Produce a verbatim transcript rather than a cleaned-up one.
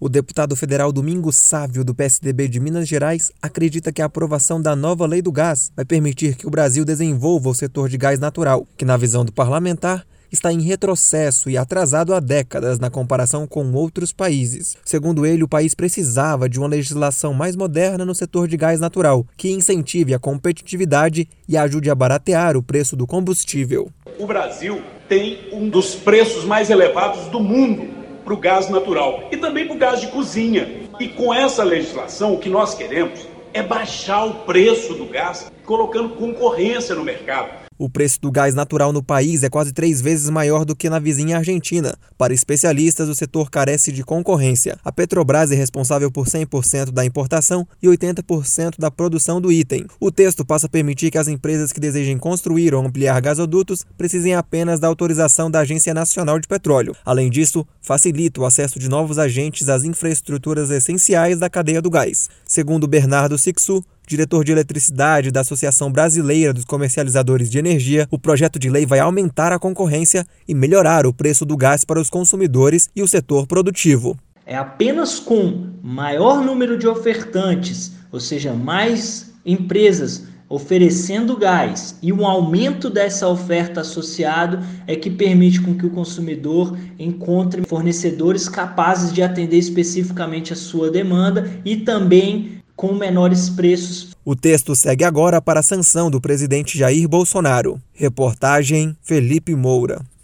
O deputado federal Domingos Sávio, do P S D B de Minas Gerais, acredita que a aprovação da nova lei do gás vai permitir que o Brasil desenvolva o setor de gás natural, que, na visão do parlamentar, está em retrocesso e atrasado há décadas na comparação com outros países. Segundo ele, o país precisava de uma legislação mais moderna no setor de gás natural, que incentive a competitividade e ajude a baratear o preço do combustível. O Brasil tem um dos preços mais elevados do mundo para o gás natural e também para o gás de cozinha. E com essa legislação, o que nós queremos é baixar o preço do gás, colocando concorrência no mercado. O preço do gás natural no país é quase três vezes maior do que na vizinha Argentina. Para especialistas, o setor carece de concorrência. A Petrobras é responsável por cem por cento da importação e oitenta por cento da produção do item. O texto passa a permitir que as empresas que desejem construir ou ampliar gasodutos precisem apenas da autorização da Agência Nacional de Petróleo. Além disso, facilita o acesso de novos agentes às infraestruturas essenciais da cadeia do gás. Segundo Bernardo Sixu, diretor de eletricidade da Associação Brasileira dos Comercializadores de Energia, o projeto de lei vai aumentar a concorrência e melhorar o preço do gás para os consumidores e o setor produtivo. É apenas com maior número de ofertantes, ou seja, mais empresas oferecendo gás e um aumento dessa oferta associado é que permite com que o consumidor encontre fornecedores capazes de atender especificamente a sua demanda e também com menores preços. O texto segue agora para a sanção do presidente Jair Bolsonaro. Reportagem Felipe Moura.